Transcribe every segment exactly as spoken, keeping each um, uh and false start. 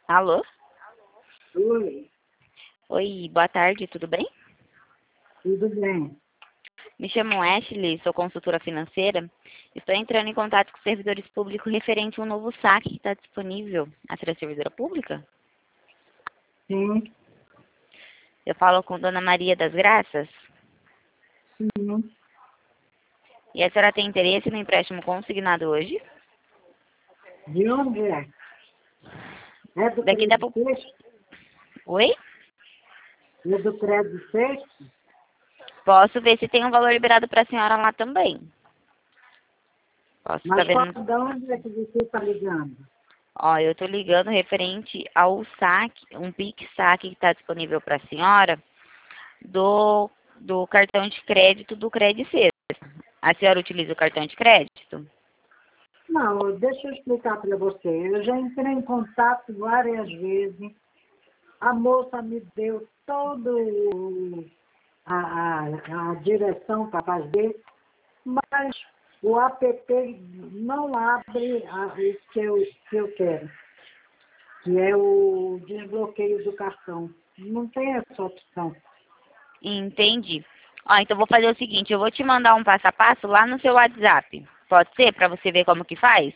Alô? Oi, Oi, boa tarde, tudo bem? tudo bem? Me chamo Ashley, sou consultora financeira. Estou entrando em contato com servidores públicos referente a um novo saque que está disponível. A senhora é servidora pública? Sim, Eu falo com Dona Maria das Graças. sim. E a senhora tem interesse no empréstimo consignado hoje? De onde é? É do Daqui da... Crédito po- Sexto? Oi? É do Crédito Sexto? Posso ver se tem um valor liberado para a senhora lá também. Posso estar Mas qual, vendo... de onde é que você está ligando? Ó, eu estou ligando referente ao saque, um PIX saque que está disponível para a senhora do, do cartão de crédito do Credit Sexta. A senhora utiliza o cartão de crédito? Não, deixa eu explicar para você. Eu já entrei em contato várias vezes. A moça me deu todo a, a, a direção para fazer, mas o app não abre a, o que eu, que eu quero, que é o desbloqueio do cartão. Não tem essa opção. Entendi. Ó, então vou fazer o seguinte, eu vou te mandar um passo a passo lá no seu WhatsApp. Pode ser? Para você ver como que faz?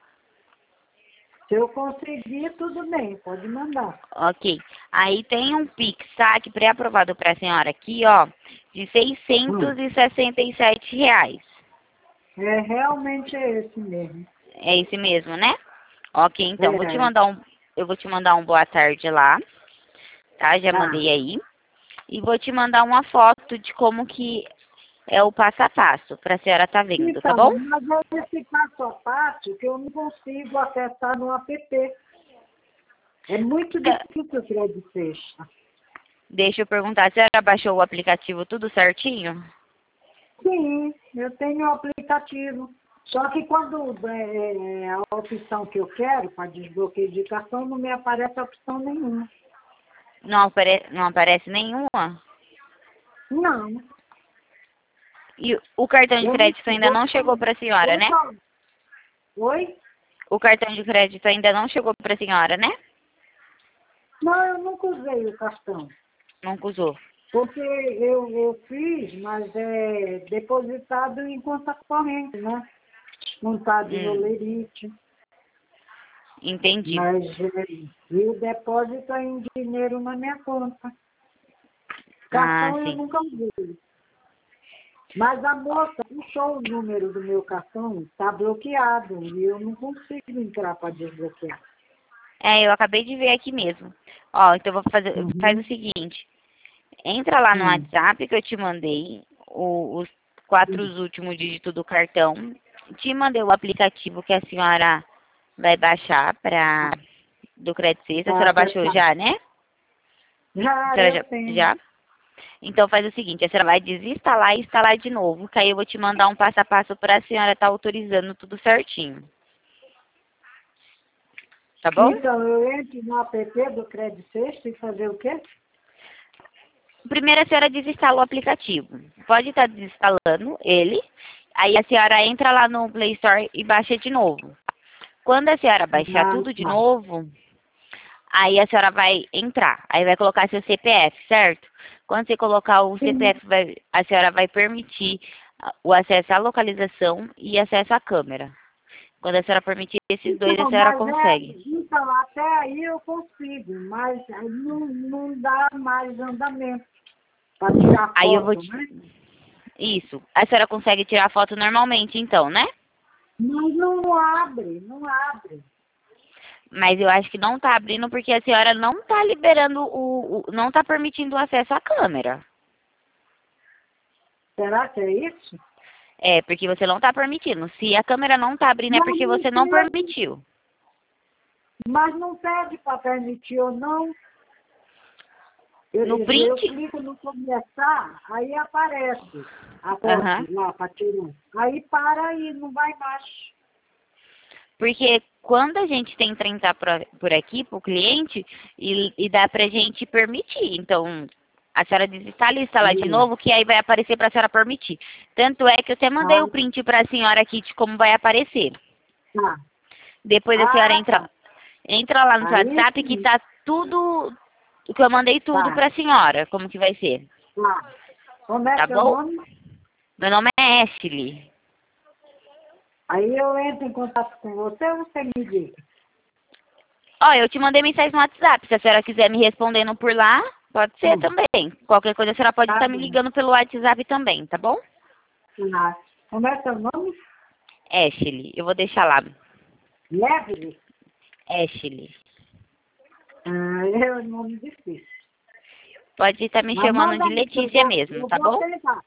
Se eu conseguir, tudo bem, pode mandar. Ok. Aí tem um PIX saque pré-aprovado para a senhora aqui, ó, de Hum, seiscentos e sessenta e sete reais. é realmente é esse mesmo. É esse mesmo, né? Ok, então, vou te É, mandar um, eu vou te mandar um boa tarde lá, tá? Já tá. mandei aí. E vou te mandar uma foto de como que é o passo a passo, para a senhora tá vendo, tá Então, bom? mas é esse passo a passo que eu não consigo acessar no app. É muito Da- difícil o crédito sexta. Deixa eu perguntar, a senhora baixou o aplicativo tudo certinho? Sim, eu tenho o aplicativo. Só que quando é, a opção que eu quero para desbloqueio de cartão, não me aparece opção nenhuma. Não, apare não aparece nenhuma? Não. E o cartão de Eu não crédito ainda vou, não chegou para a senhora, vou né? só- Oi? O cartão de crédito ainda não chegou para a senhora, né? Não, eu nunca usei o cartão. Nunca usou. Porque eu, eu fiz, mas é depositado em conta corrente, né? Não está de Hum, rolerite. entendi. Mas é, e o depósito é em dinheiro na minha conta. Ah, Cartão eu sim. nunca usei. Mas a moça puxou o número do meu cartão, está bloqueado, e eu não consigo entrar para desbloquear. É, eu acabei de ver aqui mesmo. Ó, então eu vou fazer, faz o Uhum. seguinte. Entra lá no Hum. WhatsApp que eu te mandei o- os quatro Hum. últimos dígitos do cartão. Te mandei o aplicativo que a senhora vai baixar para do Credit Suisse. A Para senhora baixou acessar. já, né? A Já senhora eu já, tenho. já? Então faz o seguinte, a senhora vai desinstalar e instalar de novo, que aí eu vou te mandar um passo a passo para a senhora estar autorizando tudo certinho. Tá bom? Então, eu entro no app do Crédito Sexto e fazer o quê? Primeiro a senhora desinstala o aplicativo. Pode estar desinstalando ele. Aí a senhora entra lá no Play Store e baixa de novo. Quando a senhora baixar Ah, tudo de tá. novo, aí a senhora vai entrar. Aí vai colocar seu C P F, certo? Quando você colocar o Sim. C P F, vai- a senhora vai permitir ah, o acesso à localização e acesso à câmera. Quando a senhora permitir esses dois, a Então, senhora mas é, consegue. então, até aí eu consigo, mas aí não, não dá mais andamento para tirar Aí eu vou foto, te... né? Isso. A senhora consegue tirar foto normalmente, então, né? Mas não abre, não abre. Mas eu acho que não tá abrindo porque a senhora não tá liberando o, o não tá permitindo o acesso à câmera. Será que é isso? É, porque você não tá permitindo. Se a câmera não tá abrindo é Mas porque não você não pede, permitiu. mas não pede para permitir ou não. Eu, No eu, eu print? clico no começar, aí aparece a Aham. foto lá para tirar. Aí para aí, não vai mais. Porque quando a gente tenta entrar pra- por aqui pro cliente e, e dá pra gente permitir. Então, a senhora desinstala e instala de Hum. novo, que aí vai aparecer pra senhora permitir. Tanto é que eu até mandei Ah, o print pra senhora aqui de como vai aparecer. tá. Depois a senhora Ah, entra tá. Entra lá no seu Aí WhatsApp que sim. tá tudo, que eu mandei tudo Tá, pra senhora, como que vai ser. tá. Como é Tá seu bom? nome? Meu nome é Ashley. Aí eu entro em contato com você ou você me diz? Ó, eu te mandei mensagem no WhatsApp. Se a senhora quiser me respondendo por lá, pode ser Hum, também. Qualquer coisa a senhora pode tá estar me bom. ligando pelo WhatsApp também, tá bom? Tá. Como é seu nome? Ashley. Eu vou deixar lá. Leve? Ashley. Ah, é um nome difícil. Pode estar me Mas chamando manda de aí que eu Letícia vou, mesmo, eu tá vou bom? tentar.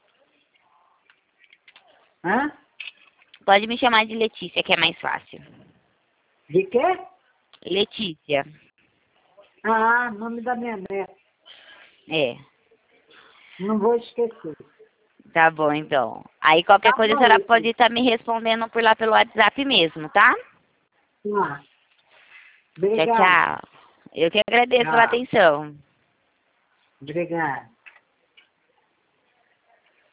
Hã? Pode me chamar de Letícia, que é mais fácil. De quê? Letícia. Ah, nome da minha neta. É. Não vou esquecer. Tá bom, então. Aí qualquer Tá coisa a bom, senhora Letícia. pode estar me respondendo por lá pelo WhatsApp mesmo, tá? Tá. Tchau, Obrigado. tchau. Eu que agradeço pela Tchau. atenção. Obrigado.